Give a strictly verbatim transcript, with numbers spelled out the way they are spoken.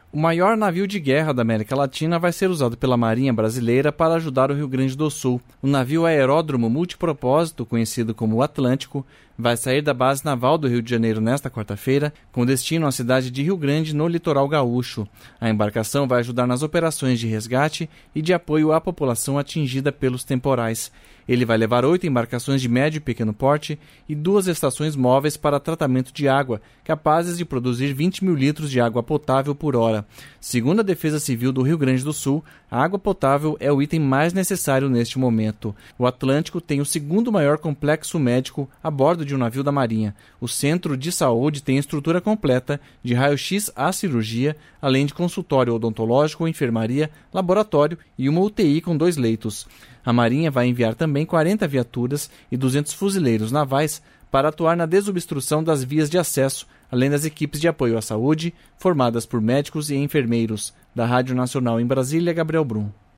O maior navio de guerra da América Latina vai ser usado pela Marinha Brasileira para ajudar o Rio Grande do Sul. O navio aeródromo multipropósito, conhecido como Atlântico, vai sair da base naval do Rio de Janeiro nesta quarta-feira, com destino à cidade de Rio Grande, no litoral gaúcho. A embarcação vai ajudar nas operações de resgate e de apoio à população atingida pelos temporais. Ele vai levar oito embarcações de médio e pequeno porte e duas estações móveis para tratamento de água, capazes de produzir vinte mil litros de água potável por hora. Segundo a Defesa Civil do Rio Grande do Sul, a água potável é o item mais necessário neste momento. O Atlântico tem o segundo maior complexo médico a bordo de um navio da Marinha. O Centro de Saúde tem estrutura completa, de raio-x à cirurgia, além de consultório odontológico, enfermaria, laboratório e uma U T I com dois leitos. A Marinha vai enviar também quarenta viaturas e duzentos fuzileiros navais para atuar na desobstrução das vias de acesso, além das equipes de apoio à saúde, formadas por médicos e enfermeiros. Da Rádio Nacional em Brasília, Gabriel Brum.